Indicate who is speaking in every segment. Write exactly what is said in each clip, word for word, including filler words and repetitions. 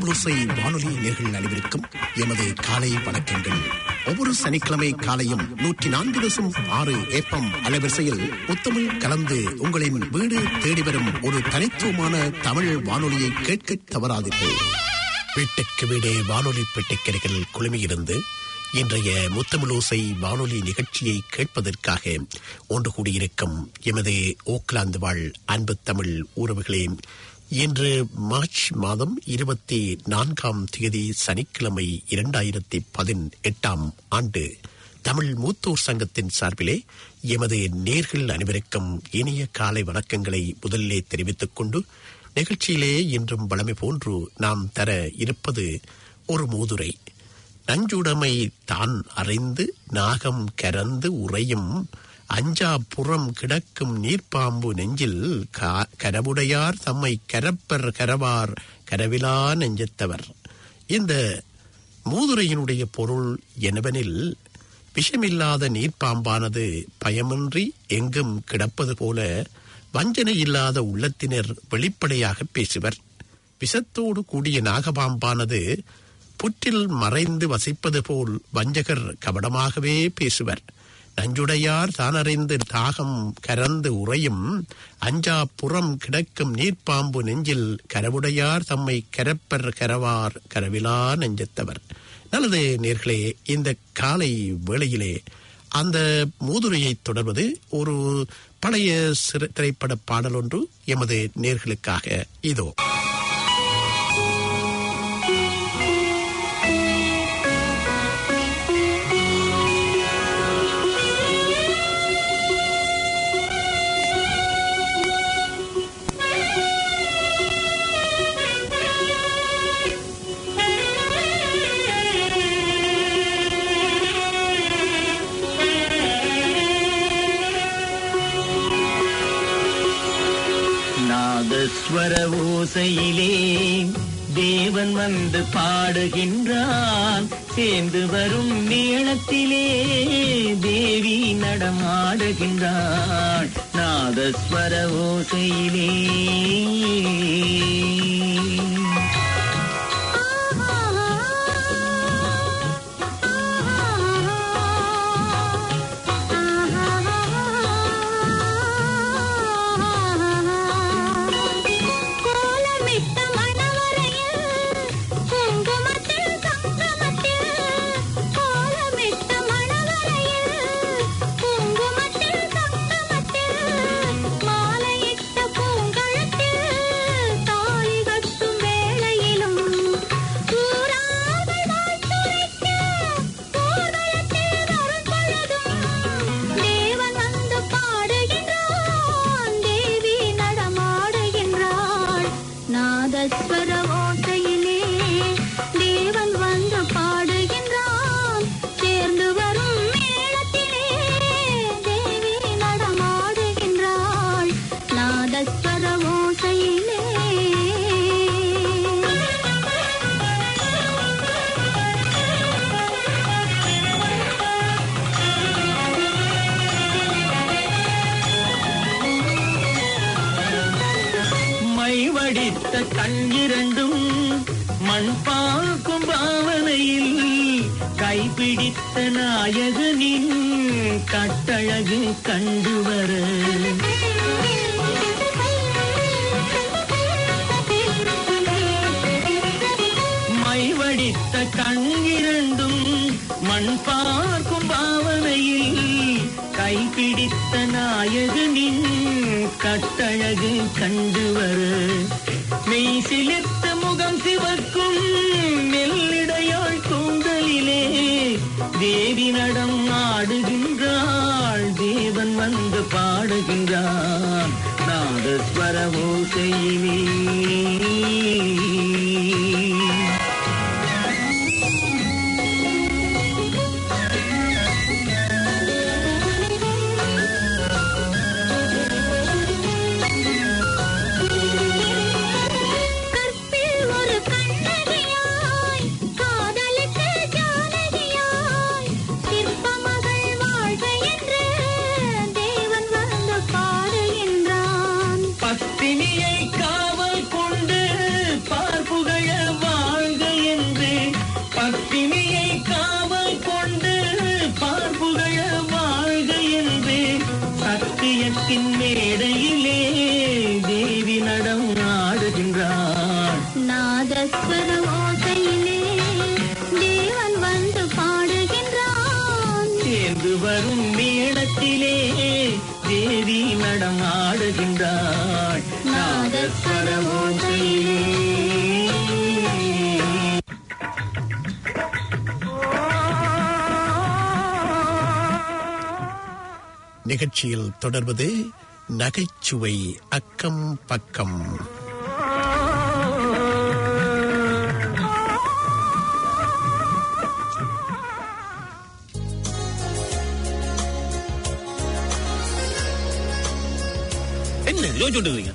Speaker 1: முத்தமிழோசை வானொலி நேயர்கள் அனைவருக்கும் எமது காலை வணக்கங்கள். ஒவ்வொரு சனிக்கிழமை காலையும் நூற்றி நான்கு தசம் ஆறு ஏப்பம் அலைவரிசையில் முத்தமிழ் கலந்து உங்களின் வீடு தேடி வரும் ஒரு தனித்துவமான தமிழ் வானொலியை கேட்க தவறாதீர்கள். வீட்டுக்கு வீடே வானொலி பெட்டிக்கரைகள் குழுமியிருந்து இன்றைய முத்தமிழோசை வானொலி நிகழ்ச்சியை கேட்பதற்காக ஒன்று கூடியிருக்கும் எமது ஓக்லாந்து வாழ் அன்பு தமிழ் உறவுகளே, இன்று மார்ச் மாதம் இருபத்தி நான்காம் தேதி சனிக்கிழமை இரண்டாயிரத்தி பதினெட்டாம் ஆண்டு தமிழ் மூத்தோர் சங்கத்தின் சார்பிலே எமது நேர்கள் அனைவருக்கும் இனிய காலை வணக்கங்களை முதலிலே தெரிவித்துக் கொண்டு நிகழ்ச்சியிலே இன்றும் வளமை போன்று நாம் தர இருப்பது ஒரு மூதுரை. நஞ்சுடைமை தான் அறிந்து நாகம் கரந்து உறையும் அஞ்சா புறம் கிடக்கும் நீர்ப்பாம்பு நெஞ்சில் கரவுடையார் தம்மை கரப்பர் கரவார் கரவிலா நெஞ்சத்தவர். இந்த மூதுரையினுடைய பொருள் என்னவெனில், விஷமில்லாத நீர்ப்பாம்பானது பயமின்றி எங்கும் கிடப்பது போல வஞ்சனை இல்லாத உள்ளத்தினர் வெளிப்படையாக பேசுவர். விஷத்தோடு கூடிய நாகபாம்பானது புற்றில் மறைந்து வசிப்பது போல் வஞ்சகர் கபடமாகவே பேசுவர். நஞ்சுடையார் தானறிந்து தாகம் கரந்து உறையும் அஞ்சா புறம் கிடக்கும் நீர்ப்பாம்பு நெஞ்சில் கரவுடையார் தம்மை கரப்பர் கரவார் கரவிலா நெஞ்சத்தவர். நல்லது நேர்களே, இந்த காலை வேளையிலே அந்த மூதுரையை தொடர்வது ஒரு பழைய சிறு திரைப்பட பாடல் ஒன்று எமது நேர்களுக்காக இதோ.
Speaker 2: ஸ்வர ஓசையிலே தேவன் வந்து பாடுகின்றான், சேர்ந்து வரும் மேளத்திலே தேவி நடமாடுகின்றாள். நாதஸ்வர ஓசையிலே கண்ணிரண்டும் மண் பார்க்கும் பாவனையில் கைப்பிடித்த நாயகனின் கட்டழகு கண்டுவர மைவடித்த கண்ணிரண்டும் மண் பார்க்கும் பாவனையில் கைப்பிடித்த நாயகனின் கட்டழகு கண்டுவர மெய் சிலிர்த்த முகம் சிவக்கும் மெல்லிடையாள் கூந்தலிலே தேவி நடம் ஆடுகின்றாள், தேவன் வந்து பாடுகின்றான். நாதஸ்வர ஓசையிலே பத்தினியை காவல் கொண்டு பார்ப்புகழ நாட்டியத்தின் மேடையிலே தேவி நடம் ஆடுகின்றாள்.
Speaker 3: நாதஸ்வர ஓசையிலே தேவன் வந்து பாடுகின்றான்.
Speaker 2: சேர்ந்து வரும் மேடத்திலே தேவி நடம் ஆடுகின்றாள். நாதஸ்வர ஓசையிலே.
Speaker 1: நிகழ்ச்சியில் தொடர்வது நகைச்சுவை அக்கம் பக்கம்.
Speaker 4: என்ன யோசிச்சுட்டு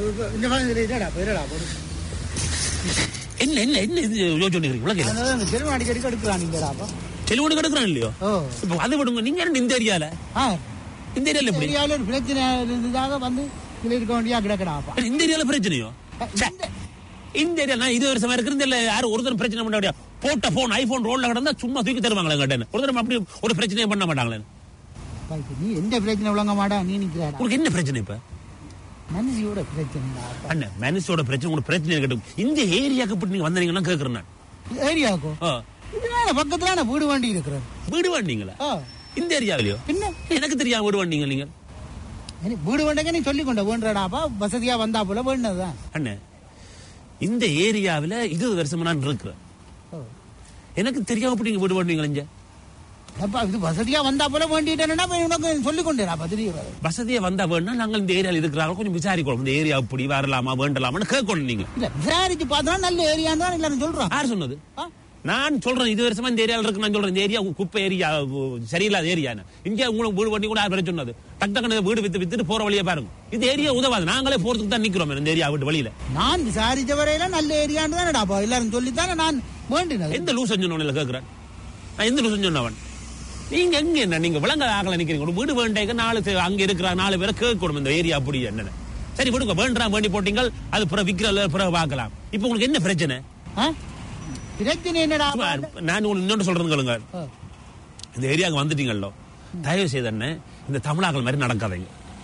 Speaker 4: என்ன என்ன என்ன இது யோசிச்சுட்டு
Speaker 5: அடிக்கடி எடுக்கிறான்
Speaker 4: செல்வனு கிடக்குறான் இல்லையோ? இப்ப அது விடுங்க. நீங்க இந்த ஏரியால இந்த ஏரியால எப்படி
Speaker 5: ஒரு பிரச்சனை இருந்ததாக வந்து இருக்க வேண்டியா கிடக்கடாப்பா.
Speaker 4: இந்த ஏரியால பிரச்சனையோ? இந்த ஏரியா நான் இது வருஷமா இருக்கிறது இல்ல. யாரும் ஒருத்தர் பிரச்சனை பண்ண முடியாது. போட்ட போன் ஐபோன் ரோட்ல கிடந்தா சும்மா தூக்கி தருவாங்களே கேட்டேன். ஒருத்தர் அப்படி ஒரு பிரச்சனையும் பண்ண மாட்டாங்களே.
Speaker 5: நீ எந்த பிரச்சனை விளங்க மாட்டா நீ நிக்கிறாடா.
Speaker 4: உங்களுக்கு என்ன பிரச்சனை இப்ப?
Speaker 5: மனுஷியோட பிரச்சனை
Speaker 4: அண்ணன் மனுஷோட பிரச்சனை உங்களுக்கு பிரச்சனை இருக்கட்டும். இந்த ஏரியாவுக்கு இப்படி நீங்க வந்தீங்கன்னா கேட்கறேன் நான்.
Speaker 5: ஏரியாவுக்கும் பக்கத்துல வீடு வண்டி இருக்கிறேன்.
Speaker 4: வீடு வண்டிங்களா இந்த ஏரியாவிலயோ?
Speaker 5: பின்ன
Speaker 4: எனக்கு தெரியாம வீடு வண்டிங்க நீங்க
Speaker 5: வீடு வண்டிங்க நீ சொல்லி கொண்ட வேண்டாப்பா. வசதியா வந்தா போல வேண்டதுதான்.
Speaker 4: அண்ணன் இந்த ஏரியாவில இருபது வருஷமா நான் இருக்கிறேன். எனக்கு தெரியாம இப்படி நீங்க வீடு வண்டிங்க இங்க
Speaker 5: இது வசதியா வந்தா போல வேண்டிட்டேன்னா உனக்கு சொல்லி கொண்டேராப்பா. தெரியும்
Speaker 4: வசதியா வந்தா வேணா நாங்கள் இந்த ஏரியாவில் இருக்கிறாங்க கொஞ்சம் விசாரிக்கணும். இந்த ஏரியா இப்படி வரலாமா வேண்டலாமான்னு கேட்கணும். நீங்க
Speaker 5: இல்ல விசாரிச்சு பார்த்தா நல்ல ஏரியான்னு தான் எல்லாரும் சொல்றோம்.
Speaker 4: யார் சொன்னது? நான் சொல்றேன் இது வருஷமா இந்த ஏரியாவில் இருக்கு. நான் சொல்றேன் இந்த ஏரியா குப்பை ஏரியா சரியில்லாத ஏரியா. இங்க உங்களுக்கு வீடு வண்டி கூட யார் சொன்னது? டக் டக்குனு வீடு வித்து வித்துட்டு போற வழியா பாருங்க. இந்த ஏரியா உதவாது. நாங்களே போறதுக்கு தான் நிக்கிறோம் இந்த ஏரியா விட்டு வழியில.
Speaker 5: நான் விசாரிச்ச வரையில நல்ல ஏரியான்னு தானடாப்பா எல்லாரும் சொல்லித்தானே நான் வேண்டினேன்.
Speaker 4: எந்த லூஸ் சொன்ன கேட்கிறேன் நான்? எந்த லூஸ் சொன்னவன்? நீங்க எங்க என்ன நீங்க விளங்க ஆகல நிக்கிறீங்க. வீடு வேண்டேங்க நாலு அங்க இருக்கிற நாலு பேரை கேட்கணும் இந்த ஏரியா அப்படி என்ன. சரி விடுங்க. வேண்டா வேண்டி போட்டீங்க அது பிறகு விக்கிற பிறகு பார்க்கலாம். இப்ப உங்களுக்கு என்ன பிரச்சனை?
Speaker 5: பிரச்சனை என்னடா?
Speaker 4: நான் இன்னொன்று சொல்றேன் கேளுங்க. இந்த ஏரியாவுக்கு வந்துட்டீங்களோ தயவு செய்து என்ன இந்த தமிழாக்கள் மாதிரி நடக்காதீங்க.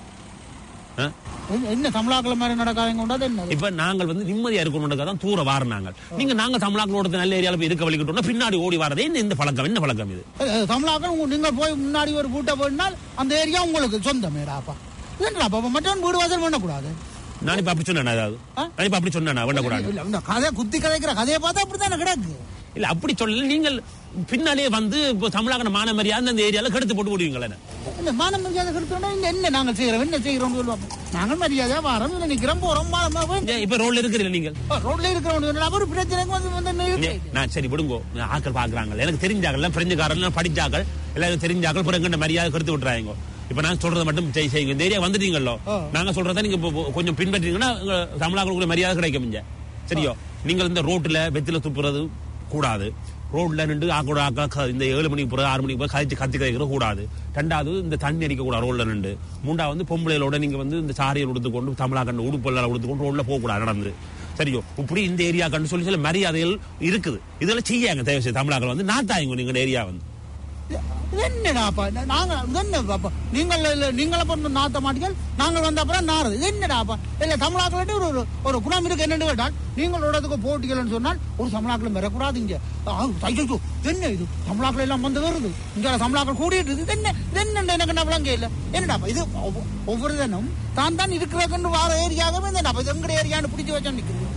Speaker 5: என்ன தமிழாக்கள் மாதிரி நடக்காதீங்க?
Speaker 4: இப்ப நாங்கள் வந்து நிம்மதியா இருக்கணும் தூர வாரினாங்க. நீங்க நாங்க தமிழாக்களோட நல்ல ஏரியால போய் இருக்க வலிக்கிட்டோம்னா பின்னாடி ஓடி வரதே என்ன இந்த பழக்கம்? என்ன பழக்கம் இது?
Speaker 5: தமிழாக்கள் நீங்க போய் முன்னாடி ஒரு பூட்டை போயினால் அந்த ஏரியா உங்களுக்கு சொந்தமேடாப்பா. என்னடாப்பா மற்றவன் வீடு வாசல் பண்ணக்கூடாது.
Speaker 4: நான் இப்ப அப்படி சொன்னேன். அதாவது நான் இப்ப அப்படி சொன்னேன் வேண்டக்கூடாது.
Speaker 5: கதை குத்தி கதைக்கிற கதையை பார்த்தா அப்படித்தானே கிடக்கு.
Speaker 4: இல்ல அப்படி சொல்லல. நீங்கள் பின்னாலே வந்து தமிழக மான மரியாதை அந்த ஏரியால கெடுத்து போட்டு விடுவீங்களே.
Speaker 5: மான மரியாதை கெடுத்தோம்னா என்ன நாங்கள் செய்யறோம் என்ன செய்யறோம் சொல்லுவோம். நாங்கள் மரியாதையா வரோம் இல்ல நிக்கிறோம் போறோம்.
Speaker 4: இப்ப ரோட்ல இருக்கிறீங்க நீங்கள்.
Speaker 5: ரோட்ல இருக்கிறோம் ஒரு பிரச்சனை.
Speaker 4: நான் சரி விடுங்கோ. ஆக்கள் பாக்குறாங்க எனக்கு தெரிஞ்சாக்கள் பிரெஞ்சுக்காரர்கள் படிச்சாக்கள் எல்லாரும் தெரிஞ்சாக்கள் பிறகு மரியாதை கெடுத்து விட்டுறாங்க. இப்ப நான் சொல்றதை மட்டும் செய்யுங்க. இந்த ஏரியா வந்துட்டீங்களோ நாங்க சொல்றதை நீங்க கொஞ்சம் பின்பற்றீங்கன்னா தமிழாக்களுக்கு மரியாதை கிடைக்கும். சரியோ? நீங்கள் இந்த ரோட்ல வெத்தில துப்புறது கூடாது. ரோட்ல நின்று ஆக்கோட ஆக்கா இந்த ஏழு மணிக்கு போற ஆறு மணிக்கு போய் கழிச்சு கத்தி கழிக்கிற கூடாது. ரெண்டாவது இந்த தண்ணி அடிக்க கூடாது ரோட்ல நின்று. மூன்றாவது வந்து பொம்பளைகளோட நீங்க வந்து இந்த சாரியை உடுத்துக்கொண்டு தமிழாக்கண்டு உடுப்பெல்லாம் உடுத்துக்கொண்டு ரோட்ல போக கூடாது நடந்து. சரியோ? இப்படி இந்த ஏரியா கண்டு சொல்லி சில மரியாதைகள் இருக்குது. இதெல்லாம் செய்யாங்க தயவு செய்து. தமிழாக்கள் வந்து நாத்தாயுங்க நீங்க ஏரியா வந்து.
Speaker 5: என்னடாப்பா நாங்க என்னப்பா நீங்கள் நீங்கள பொண்ணு நாத்த மாட்டீங்க. நாங்கள் வந்த அப்புறம் நாரது என்னடாப்பா இல்ல தமிழாக்கள் ஒரு ஒரு குணம் இருக்கு. என்னன்னு கேட்டால் நீங்களோடதுக்கு போட்டிகள்னு சொன்னால் ஒரு தமிழாக்களும் வரக்கூடாது. இங்க என்ன இது தமிழாக்கள் எல்லாம் வந்து வருது. இங்க தமிழாக்கள் கூடிட்டு என்ன என்ன எனக்கு நம்பளங்க இல்ல. என்னடாப்பா இது ஒவ்வொரு தினம் தான் தான் இருக்கிற வார ஏரியாவே இது எங்க ஏரியான்னு பிடிச்சு வச்சா நிக்குது.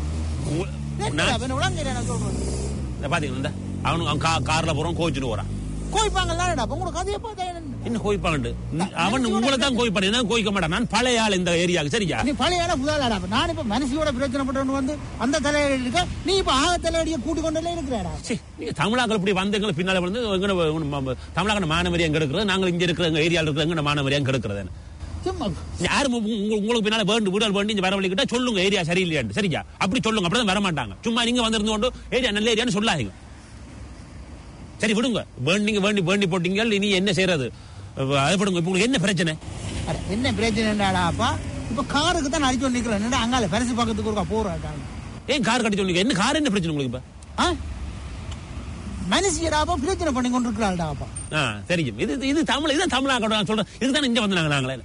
Speaker 4: பாத்தீங்கன்னா அவனு கார்ல போறோம் கோச்சுட்டு போறான்.
Speaker 5: கோய்ப்பாங்கல்ல உங்களோட கதையை பார்த்தா
Speaker 4: என்ன கோய்ப்பாண்டு? அவன் உங்களை தான் கோய்ப்பாடு. என்ன கோய்க்க மாட்டான். நான் பழைய ஆள் இந்த ஏரியாவுக்கு. சரியா?
Speaker 5: நீ பழைய ஆளா புதாள் ஆடா? நான் இப்ப மனசியோட பிரச்சனை பண்றவன் வந்து அந்த தலையடி இருக்க. நீ இப்ப ஆக தலையடிய கூட்டி கொண்டே இருக்கிறாடா.
Speaker 4: நீங்க தமிழாக்கள் இப்படி வந்தவங்களை பின்னால வந்து தமிழக மாணவரி எங்க இருக்கிறது? நாங்கள் இங்க இருக்கிற எங்க ஏரியாவில் இருக்கிற எங்க மாணவரி எங்க இருக்கிறது? யாரும் உங்களுக்கு பின்னால வேண்டு வீடால் வேண்டி இங்க வரவழிக்கிட்டா சொல்லுங்க ஏரியா சரியில்லையாண்டு. சரியா? அப்படி சொல்லுங்க. அப்படிதான் வர மாட்டாங்க. சும்மா நீங்க வந்திருந்து கொண்டு ஏரியா நல்ல ஏரியான்னு சொல்லாதீங்க. சரி விடுங்க. வேண்டிங்க வேண்டி வேண்டி போட்டீங்க. இனி என்ன செய்யறது? அது விடுங்க. இப்ப உங்களுக்கு என்ன பிரச்சனை?
Speaker 5: என்ன பிரச்சனைடாப்பா? இப்ப காருக்கு தான் அடிச்சு நிக்கிறேன். அங்கால பரிசு பக்கத்துக்கு ஒருக்கா போறாங்க.
Speaker 4: ஏன் கார் கட்டி சொல்லுங்க? என்ன கார் என்ன பிரச்சனை உங்களுக்கு? இப்ப
Speaker 5: மனுஷியடாப்பா பிரச்சனை பண்ணி கொண்டு இருக்கிறாள்டாப்பா.
Speaker 4: தெரியும். இது இது தமிழ் இதான் தமிழாக்க சொல்றேன். இதுதான் இங்க வந்தாங்க. நாங்களே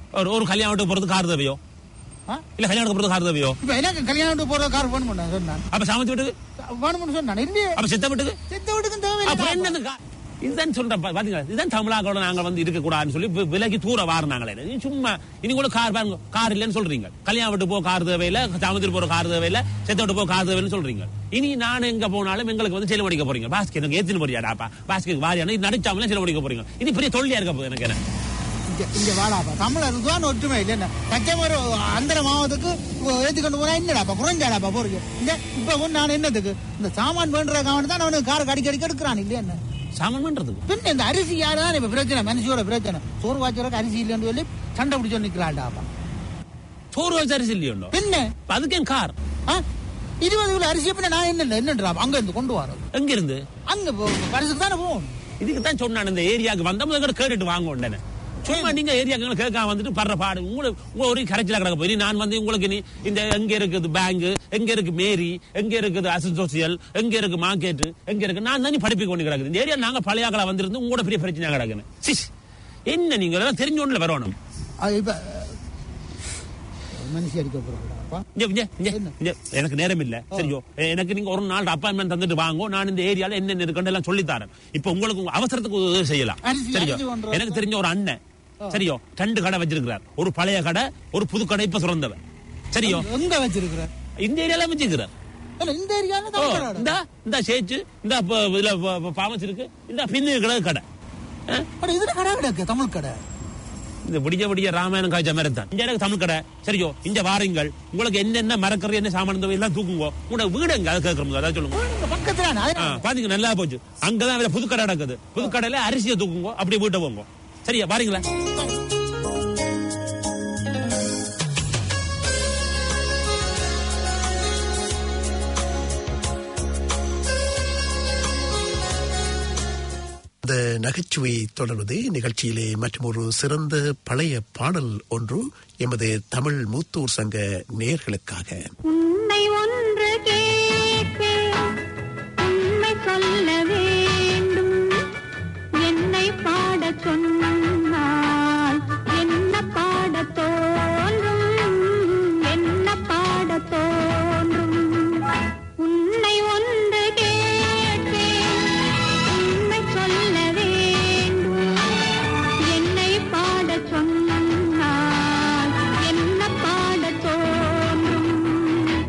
Speaker 4: ஒரு ஒரு கல்யாணத்துக்கு போறது கார் தேவையோ இல்ல கல்யாணத்துக்கு போறது கார் தேவையோ?
Speaker 5: இப்ப எனக்கு கல்யாணத்துக்கு போற கார் வேணும்னு சொன்னான்.
Speaker 4: அப்ப சாமத்தி வீட்டுக்கு
Speaker 5: வேணும்னு சொன்னான். இல்லையே.
Speaker 4: அப்ப சித்த வீட்டுக்கு
Speaker 5: சித்த வீட்டுக்கும் தேவை.
Speaker 4: அப்புறம் என்னது? இதுதான் சொல்றேன் பாத்தீங்களா, இதுதான் தமிழாக்களோட நாங்க வந்து இருக்க கூடாதுன்னு சொல்லி விலைக்கு தூர வாரினாங்களே. சும்மா இனி கூட கார் பாருங்க, கார் இல்லைன்னு சொல்றீங்க. கல்யாணம் விட்டு போ கார் தேவையில்ல, சாமத்திரி போற கார் தேவையில்ல, செத்த விட்டு போ கார் தேவைன்னு சொல்றீங்க. இனி நான் எங்க போனாலும் எங்களுக்கு வந்து செலவழிக்க போறீங்க. பாஸ்கெட் எனக்கு ஏத்தின்னு போறியாடாப்பா, பாஸ்கெட் வாரியான இது நடிச்சாமலே செலவழிக்க போறீங்க. இது பெரிய தொல்லியா இருக்க போகுது எனக்கு. என்ன
Speaker 5: இங்க வாடாப்பா, தமிழர் தான் ஒற்றுமை இல்ல. கச்சமர அந்த மாவத்துக்கு ஏத்தி கொண்டு போனா என்னடாப்பா குறைஞ்சாடாப்பா போறீங்க. இந்த இப்ப நான் என்னதுக்கு இந்த சாமான் பண்ற காவன் தான் அவனுக்கு கார் அடிக்க அடிக்க எடுக்கிறான் இல்லையா? என்ன
Speaker 4: சாமான் பண்றதுக்கு
Speaker 5: பின்ன இந்த அரிசி யாருதான் இப்ப பிரச்சனை, மனுஷோட பிரச்சனை. சோறு வாய்ச்சலுக்கு அரிசி இல்லைன்னு சொல்லி சண்டை பிடிச்சு நிக்கிறான்டாப்பா.
Speaker 4: சோறு வச்சு அரிசி இல்லையோ
Speaker 5: பின்ன
Speaker 4: அதுக்கு கார்
Speaker 5: இருபது கிலோ அரிசி பின்ன நான் என்ன என்னன்றா அங்க இருந்து கொண்டு வரோம்.
Speaker 4: எங்க இருந்து?
Speaker 5: அங்க பரிசுக்கு தானே போவோம்.
Speaker 4: இதுக்கு தான் சொன்னான் இந்த ஏரியாவுக்கு வந்த முதல்ல கேட்டுட்டு வாங்க உடனே. சும்மா நீங்க ஏரியாக்களை கேட்காம வந்துட்டு படுற பாடு உங்களுக்கு உங்க ஒரு கரைச்சல கிடக்க போய் நான் வந்து உங்களுக்கு நீ இந்த எங்க இருக்குது பேங்க், எங்க இருக்கு மேரி, எங்க இருக்குது அசோசியல், எங்க இருக்கு மார்க்கெட், எங்க இருக்கு நான் தான் படிப்பு கொண்டு கிடக்குது. இந்த ஏரியா நாங்க பழையாக்களா வந்திருந்து உங்களோட பெரிய பிரச்சனை கிடக்குன்னு என்ன நீங்க எல்லாம் தெரிஞ்ச ஒண்ணுல வரணும்.
Speaker 5: இப்ப மனுஷி அடிக்க போறாங்க.
Speaker 4: எனக்கு நேரம் இல்ல சரியோ, எனக்கு நீங்க ஒரு நாள் அப்பாயின்மெண்ட் தந்துட்டு வாங்கோ, நான் இந்த ஏரியால என்ன இருக்குன்னு எல்லாம் சொல்லி தரேன். இப்ப உங்களுக்கு அவசரத்துக்கு உதவி செய்யலாம். சரியோ, எனக்கு தெரிஞ்ச ஒரு அண்ணன் சரியோ ரெண்டு கடை வச்சிருக்கிறார். ஒரு பழைய கடை, ஒரு புது கடை இப்ப சுரந்தவன். சரியோ
Speaker 5: எங்க வச்சிருக்கிறார்?
Speaker 4: இந்த ஏரியால வச்சிருக்கிறார்.
Speaker 5: இந்த ஏரியால
Speaker 4: இந்த இந்த சேச்சு இந்த பாமஸ் இருக்கு, இந்த பின்னு கடை கடை
Speaker 5: இதுல கடை கிடக்கு தமிழ் கடை.
Speaker 4: இந்த விடிய விடிய ராமாயணம் காய்ச்ச மாதிரி தான் இங்க எனக்கு தமிழ் கடை. சரியோ இங்க வாருங்கள், உங்களுக்கு என்னென்ன மரக்கறி என்ன சாமான் எல்லாம் தூக்குங்க. உங்களோட வீடு எங்க அதை கேட்கறோம், அதான் சொல்லுங்க.
Speaker 5: பக்கத்துல
Speaker 4: பாத்தீங்க நல்லா போச்சு. அங்கதான் புது கடை நடக்குது. புது கடையில அரிசியை தூக்குங்க, அப்படியே வீட்டை போங்க. சரியா பாருங்களா?
Speaker 1: இந்த நகைச்சுவை தொடர்வது நிகழ்ச்சியிலே மற்றும் ஒரு சிறந்த பழைய பாடல் ஒன்று எமது தமிழ் மூத்தோர் சங்க நேயர்களுக்காக.
Speaker 3: உன்னை ஒன்று கேட்க உண்மை சொல்ல வேண்டும், என்னை பாட சொன்னால் என்ன பாட தோன்றும், என்ன பாட தோன்றும். உன்னை ஒன்று கேட்க உண்மை சொல்ல வேண்டும், என்னை பாட சொன்னால் என்ன பாட தோன்றும்.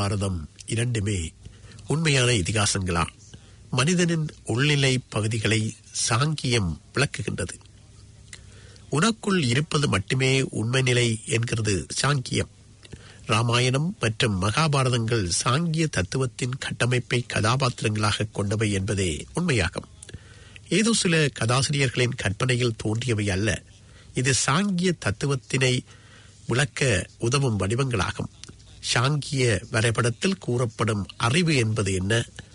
Speaker 1: மகாபாரதம் இரண்டுமே உண்மையான இதிகாசங்களா? மனிதனின் உள்நிலை பகுதிகளை சாங்கியம் விளக்குகின்றது. உனக்குள் இருப்பது மட்டுமே உண்மை நிலை என்கிறது சாங்கியம். ராமாயணம் மற்றும் மகாபாரதங்கள் சாங்கிய தத்துவத்தின் கட்டமைப்பை கதாபாத்திரங்களாக கொண்டவை என்பதே உண்மையாகும். ஏதோ சில கதாசிரியர்களின் கற்பனையில் தோன்றியவை அல்ல. இது சாங்கிய தத்துவத்தினை விளக்க உதவும் வடிவங்களாகும். சாங்கிய வரைபடத்தில் கூறப்படும் அறிவு என்பது என்ன,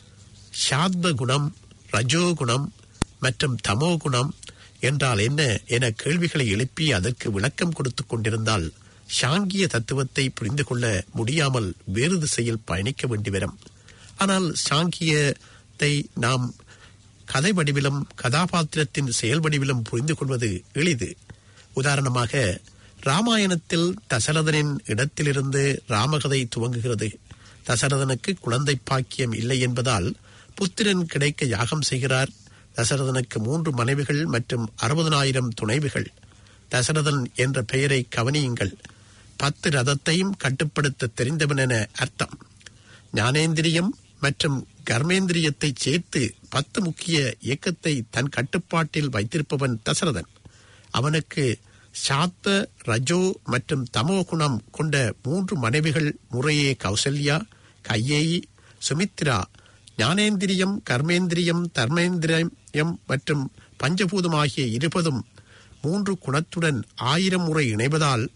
Speaker 1: சாத்வ குணம், ரஜோகுணம் மற்றும் தமோ குணம் என்றால் என்ன என கேள்விகளை எழுப்பி அதற்கு விளக்கம் கொடுத்துக் கொண்டிருந்தால் சாங்கிய தத்துவத்தை புரிந்து கொள்ள முடியாமல் வேறு திசையில் பயணிக்க வேண்டி வரும். ஆனால் சாங்கியத்தை நாம் கதை வடிவிலும் கதாபாத்திரத்தின் செயல் வடிவிலும் புரிந்து கொள்வது எளிது. உதாரணமாக, ராமாயணத்தில் தசரதனின் இடத்திலிருந்து ராமகதை துவங்குகிறது. தசரதனுக்கு குழந்தை பாக்கியம் இல்லை என்பதால் புத்திரன் கிடைக்க யாகம் செய்கிறார். தசரதனுக்கு மூன்று மனைவிகள் மற்றும் அறுபதனாயிரம் துணைவிகள். தசரதன் என்ற பெயரை கவனியுங்கள். பத்து ரதத்தையும் கட்டுப்படுத்த தெரிந்தவன் என அர்த்தம். ஞானேந்திரியம் மற்றும் கர்மேந்திரியத்தை சேர்த்து பத்து முக்கிய இயக்கத்தை தன் கட்டுப்பாட்டில் வைத்திருப்பவன் தசரதன். அவனுக்கு சாத்த, ரஜோ மற்றும் தமோ குணம் கொண்ட மூன்று மனைவிகள் முறையே கௌசல்யா, கையேயி, சுமித்ரா. ஞானேந்திரியம், கர்மேந்திரியம், தர்மேந்திரியம் மற்றும் பஞ்சபூதம் ஆகிய இருபதும் மூன்று குணத்துடன் ஆயிரம் முறை இணைவதால்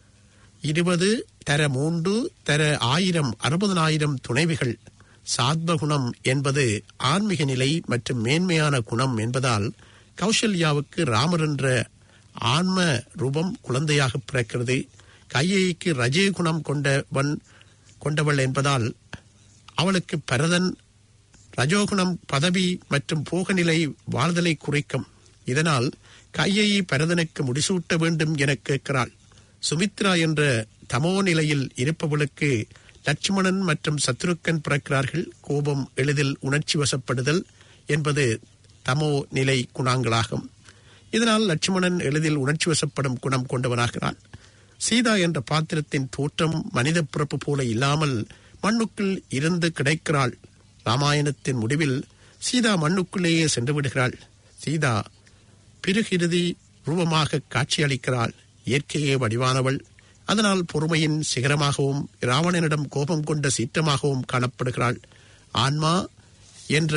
Speaker 1: இருபது தர மூன்று தர ஆயிரம் அறுபதனாயிரம் துணைவிகள். சாத்வகுணம் என்பது ஆன்மீக நிலை மற்றும் மேன்மையான குணம் என்பதால் கௌசல்யாவுக்கு ராமர் என்ற ஆன்ம ரூபம் குழந்தையாக பிறக்கிறது. கையேயிக்கு ரஜே குணம் கொண்டவன் கொண்டவள் என்பதால் அவளுக்கு பரதன். ரஜோகுணம் பதவி மற்றும் போகநிலை வாழ்தலை குறிக்கும். இதனால் கையேயி பரதனுக்கு முடிசூட்ட வேண்டும் என கேட்கிறாள். சுமித்ரா என்ற தமோ நிலையில் இருப்பவளுக்கு லட்சுமணன் மற்றும் சத்ருக்கன் பிறக்கிறார்கள். கோபம், எளிதில் உணர்ச்சி வசப்படுதல் என்பது தமோ நிலை குணங்களாகும். இதனால் லட்சுமணன் எளிதில் உணர்ச்சி வசப்படும் குணம் கொண்டவனாகிறான். சீதா என்ற பாத்திரத்தின் தோற்றம் மனித பிறப்பு போல இல்லாமல் மண்ணுக்குள் இருந்து கிடைக்கிறாள். ராமாயணத்தின் முடிவில் சீதா மண்ணுக்குள்ளேயே சென்று விடுகிறாள். சீதா பிருகிருதி ரூபமாக காட்சியளிக்கிறாள். இயற்கையே வடிவானவள். அதனால் பொறுமையின் சிகரமாகவும் ராவணனிடம் கோபம் கொண்ட சீற்றமாகவும் காணப்படுகிறாள். ஆன்மா என்ற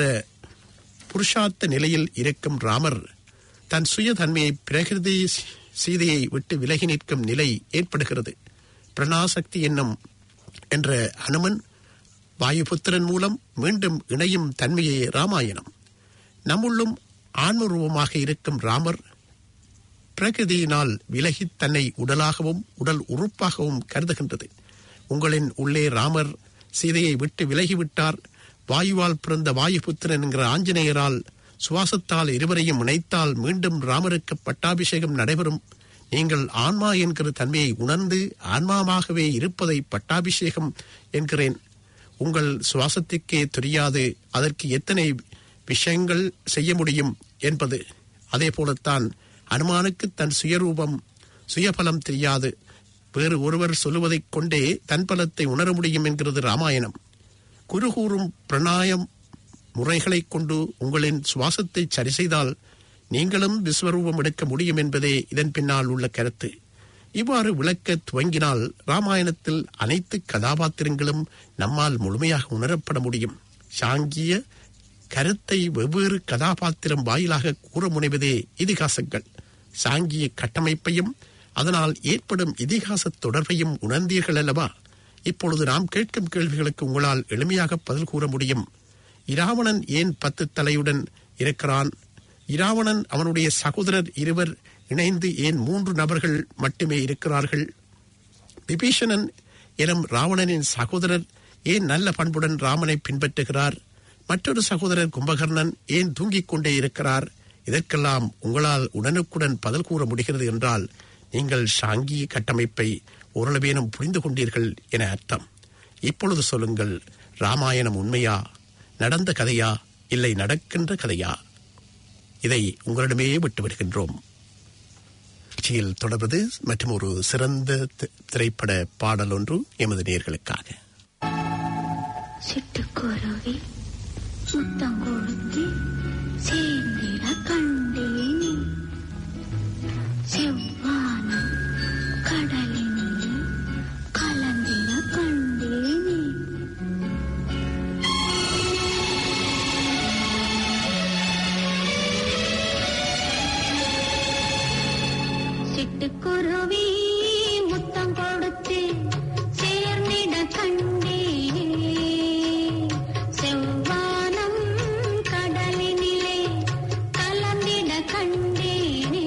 Speaker 1: புருஷார்த்த நிலையில் இருக்கும் ராமர் தன் சுய தன்மையை பிரகிருதி சீதையை விட்டு விலகி நிற்கும் நிலை ஏற்படுகிறது. பிரணாசக்தி என்னும் என்ற ஹனுமன் வாயுபுத்திரன் மூலம் மீண்டும் இணையும் தன்மையே ராமாயணம். நம்முள்ளும் ஆன்மரூபமாக இருக்கும் ராமர் பிரகிருதியினால் விலகி தன்னை உடலாகவும் உடல் உறுப்பாகவும் கருதுகின்றது. உங்களின் உள்ளே ராமர் சீதையை விட்டு விலகிவிட்டார். வாயுவால் பிறந்த வாயுபுத்திரன் என்கிற ஆஞ்சநேயரால் சுவாசத்தால் இருவரையும் இணைத்தால் மீண்டும் ராமருக்கு பட்டாபிஷேகம் நடைபெறும். நீங்கள் ஆன்மா என்கிற தன்மையை உணர்ந்து ஆன்மாவாகவே இருப்பதை பட்டாபிஷேகம் என்கிறேன். உங்கள் சுவாசத்துக்கே தெரியாது அதற்கு எத்தனை விஷயங்கள் செய்ய முடியும் என்பது. அதே போலத்தான் அனுமானுக்கு தன் சுயரூபம் சுயபலம் தெரியாது. வேறு ஒருவர் சொல்லுவதைக் கொண்டே தன் பலத்தை உணர முடியும் என்கிறது ராமாயணம். குருகூறும் பிரணாயம் முறைகளைக் கொண்டு உங்களின் சுவாசத்தை சரி செய்தால் நீங்களும் விஸ்வரூபம் எடுக்க முடியும் என்பதே இதன் பின்னால் உள்ள கருத்து. இவ்வாறு விளக்க துவங்கினால் ராமாயணத்தில் அனைத்து கதாபாத்திரங்களும் நம்மால் முழுமையாக உணரப்பட முடியும். சாங்கிய கருத்தை வெவ்வேறு கதாபாத்திரம் வாயிலாக கூற முனைவதே இதிகாசங்கள். சாங்கிய கட்டமைப்பையும் அதனால் ஏற்படும் இதிகாச தொடர்பையும் உணர்ந்தீர்கள் அல்லவா? இப்பொழுது நாம் கேட்கும் கேள்விகளுக்கு உங்களால் எளிமையாக பதில் கூற முடியும். இராவணன் ஏன் பத்து தலையுடன் இருக்கிறான்? இராவணன் அவனுடைய சகோதரர் இருவர் இணைந்து ஏன் மூன்று நபர்கள் மட்டுமே இருக்கிறார்கள்? விபீஷணன் எனும் ராவணனின் சகோதரர் ஏன் நல்ல பண்புடன் ராமனை பின்பற்றுகிறார்? மற்றொரு சகோதரர் கும்பகர்ணன் ஏன் தூங்கிக் கொண்டே இருக்கிறார்? இதற்கெல்லாம் உங்களால் உடனுக்குடன் பதில் கூற முடிகிறது என்றால் நீங்கள் சாங்கிய கட்டமைப்பை ஓரளவேனும் புரிந்து கொண்டீர்கள் என அர்த்தம். இப்பொழுது சொல்லுங்கள், ராமாயணம் உண்மையா, நடந்த கதையா, இல்லை நடக்கின்ற கதையா? இதை உங்களிடமே விட்டு வருகின்றோம். நிகழ்ச்சியில் தொடர்வது மற்றும் ஒரு சிறந்த திரைப்பட பாடல் ஒன்று எமது நேயர்களுக்காக.
Speaker 3: சிட்டுக்குருவி முத்தம் கொடுத்து சேர்ந்திட கண்டேனே செவ்வானம் கடலினில் கலந்திட கண்டேனே சிட்டுக்குருவி முத்தம் கொடுத்து சேர்ந்திட கண்டேனே செவ்வானம் கடலினிலே கலந்திட கண்டேனே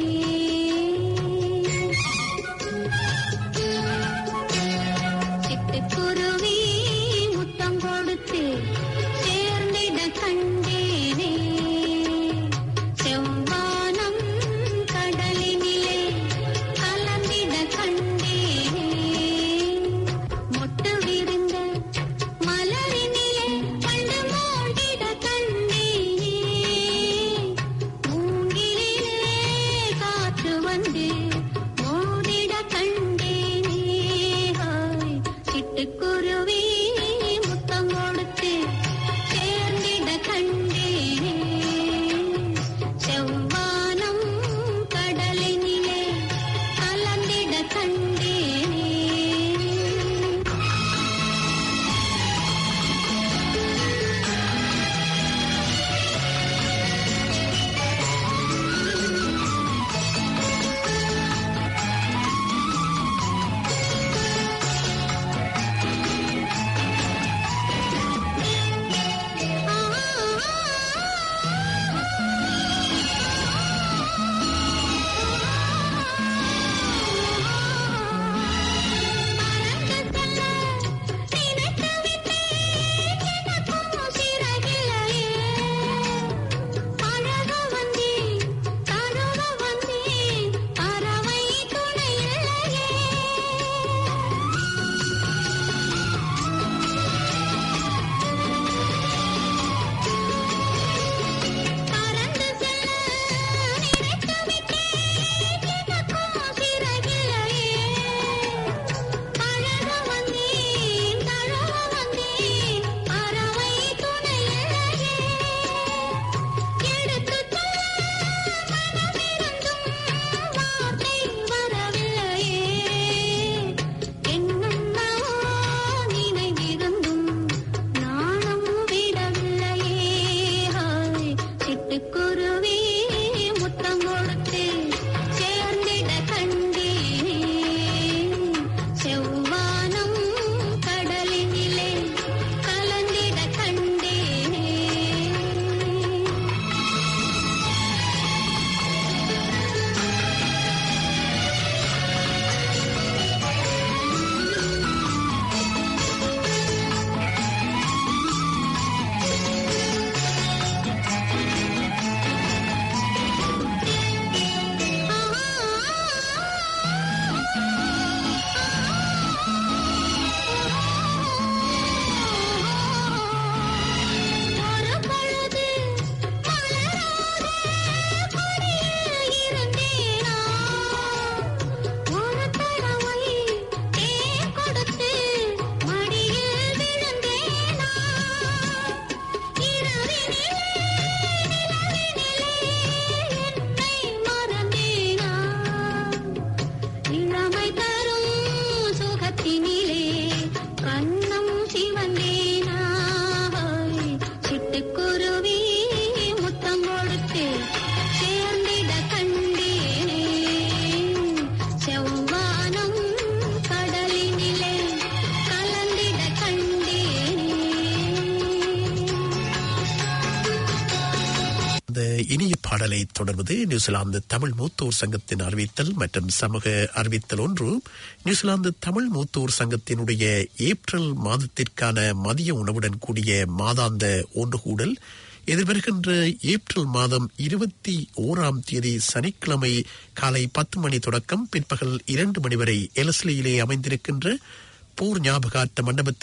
Speaker 3: சிட்டுக்குருவி முத்தம் கொடுத்து சேர்ந்திட கண்டேனே செவ்வானம் கடலினிலே கலந்திட கண்டேனே மொட்டு விரிந்த மலரினிலே கண்டு மூழ்கிட கண்டேனே மூங்கிலிலே காற்று வந்து மோதிட கண்டேனே ஹாய் சிட்டுக்குருவி முத்தம் கொடுத்து சேர்ந்திட கண்டேனே செவ்வானம் கடலினிலே கலந்திட கண்டேனே சிட்டுக்குருவி முத்தம் கொடுத்து சேர்ந்திட கண்டேனே செவ்வானம் கடலினிலே கலந்திட கண்டேனே ஒரு பொழுது மலராத கொடியில் இருந்தேனா ஒரு தடவை தேன் கொடுத்து மடியில் விழுந்தேனா இரவினிலே நிலவினிலே என்னை மறந்தேனா இளமை தரும் சுகத்தினிலே கண்ணம் சிவந்தேனா சிட்டுக்குருவி முத்தம் கொடுத்து சேர்ந்திட கண்டேனே செவ்வானம் கடலினிலே கலந்திட கண்டேனே
Speaker 1: இந்த இனிய பாடலை தொடர்வது நியூசிலாந்து தமிழ் மூத்தோர் சங்கத்தின் அறிவித்தல் மற்றும் சமூக அறிவித்தல் ஒன்று. நியூசிலாந்து தமிழ் மூத்தோர் சங்கத்தினுடைய ஏப்ரல் மாதத்திற்கான மதிய உணவுடன் கூடிய மாதாந்த ஒன்றுகூடல் எதிர்வருகின்ற ஏப்ரல் மாதம் இருபத்தி ஓராம் தேதி சனிக்கிழமை காலை பத்து மணி தொடக்கம் பிற்பகல் இரண்டு மணி வரை எலஸ்லியிலே அமைந்திருக்கின்ற போர் ஞாபகார்த்த மண்டபத்திலே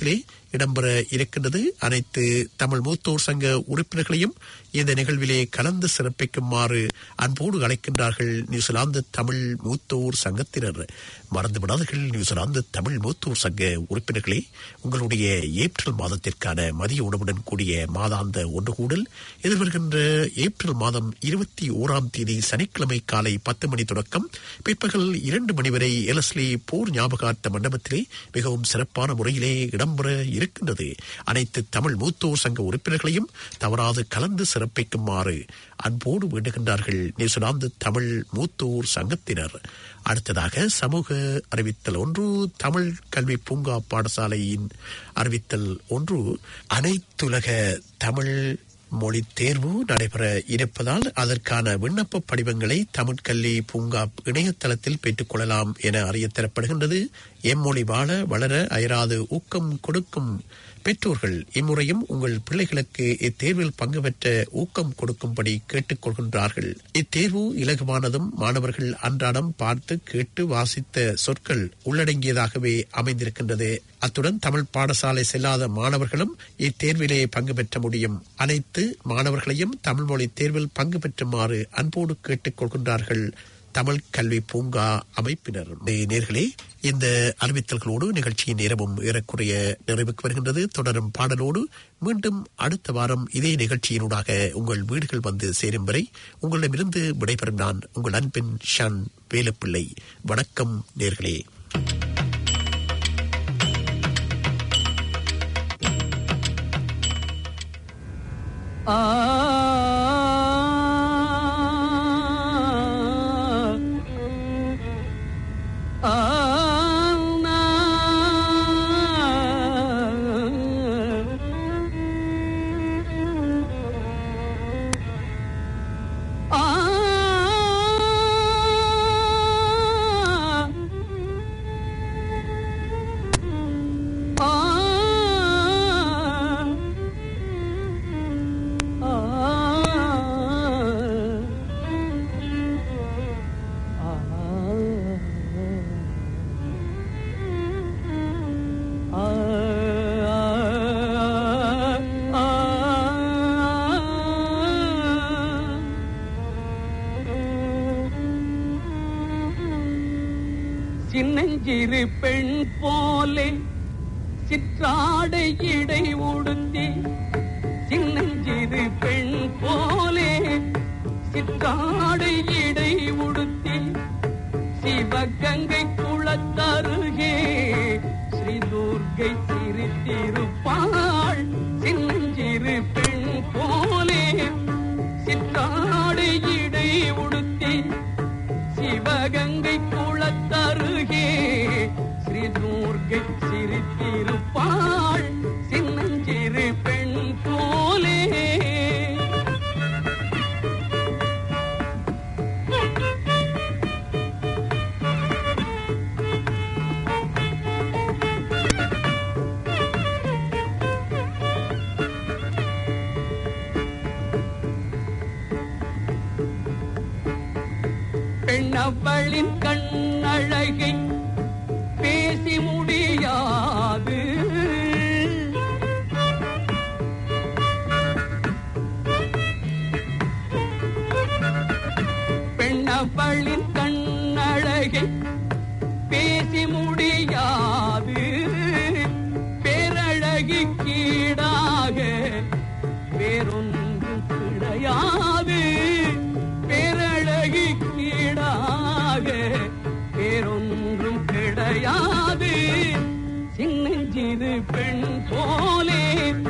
Speaker 1: இடம்பெற இருக்கின்றது. அனைத்து தமிழ் மூத்தோர் சங்க உறுப்பினர்களையும் இந்த நிகழ்விலே கலந்து சிறப்பிக்குமாறு அன்போடு அழைக்கின்றார்கள் நியூசிலாந்து தமிழ் மூத்தோர் சங்கத்தினர். மறந்துவிடாதீர்கள் நியூசிலாந்து தமிழ் மூத்தோர் சங்க உறுப்பினர்களே, உங்களுடைய ஏப்ரல் மாதத்திற்கான மதிய உணவுடன் கூடிய மாதாந்த ஒன்றுகூடல் எதிர்வருகின்ற ஏப்ரல் மாதம் இருபத்தி ஓராம் தேதி சனிக்கிழமை காலை பத்து மணி தொடக்கம் பிற்பகல் இரண்டு மணி வரை எலஸ்லி போர் ஞாபகார்த்த மண்டபத்திலே மிகவும் சிறப்பான முறையிலே இடம்பெற இருக்கின்றது. அனைத்து தமிழ் மூத்தோர் சங்க உறுப்பினர்களையும் தவறாது கலந்து சிறப்பிக்குமாறு அன்போடு வேண்டுகின்றார்கள் நியூசிலாந்து தமிழ் மூத்தோர் சங்கத்தினர். அடுத்ததாக சமூக அறிவித்தல் ஒன்று. தமிழ் கல்வி பூங்கா பாடசாலையின் அறிவித்தல் ஒன்று. அனைத்துலக தமிழ் மொழி தேர்வு நடைபெற இருப்பதால் அதற்கான விண்ணப்ப படிவங்களை தமிழ் கல்வி பூங்கா இணையதளத்தில் பெற்றுக் கொள்ளலாம் என அறிய தரப்படுகின்றது. எம்மொழி வாழ வளர அயராது ஊக்கம் கொடுக்கும் பெற்றோர்கள் இம்முறையும் உங்கள் பிள்ளைகளுக்கு இத்தேர்வில் பங்கு பெற்ற ஊக்கம் கொடுக்கும்படி கேட்டுக் கொள்கின்றார்கள். இத்தேர்வு இலகுவானதும் மாணவர்கள் அன்றாடம் பார்த்து கேட்டு வாசித்த சொற்கள் உள்ளடங்கியதாகவே அமைந்திருக்கின்றது. அத்துடன் தமிழ் பாடசாலை செல்லாத மாணவர்களும் இத்தேர்விலே பங்கு பெற்ற முடியும். அனைத்து மாணவர்களையும் தமிழ் மொழி தேர்வில் பங்கு பெற்றுமாறு அன்போடு கேட்டுக் கொள்கின்றார்கள் தமிழ் கல்வி பூங்கா அமைப்பினர். நேர்களே, இந்த அறிவித்தல்களோடு நிகழ்ச்சியின் நேரமும் ஏறக்குறைய நிறைவுக்கு வருகின்றது. தொடரும் பாடலோடு மீண்டும் அடுத்த வாரம் இதே நிகழ்ச்சியினூடாக உங்கள் வீடுகள் வந்து சேரும் வரை உங்களிடமிருந்து விடைபெறும் நான் உங்கள் அன்பின் ஷான் வேலுப்பிள்ளை. வணக்கம் நேர்களே.
Speaker 2: சின்னஞ்சிறு பெண் போலே சிற்றாடை இடை உடுத்தி, சின்னஞ்சிறு பெண் போலே சிற்றாடை இடை உடுத்தி, சிவகங்கை குளத்தருகே ஸ்ரீ துர்க்கை சிரித்திருப்பாள். சின்னஞ்சிறு பெண் போலே சிற்றாடை இடை உடுத்தி, சிவகங்கை குளத்தருகே ஸ்ரீ துர்க்கை சிரித்திருப்பாள். சின்னஞ்சிறு பெண் போலே பெண்ணவளின் கண்ணழகை பேசி முடியாது, பெண்ணவளின் கண்ணழகை பேசி முடியாது, பேரழகி கீடாக வேறொன்றும் கிடையாது, பேரழகி கீடாக வேறொன்றும் கிடையாது. சின்னஞ்சிறு பெண் போலே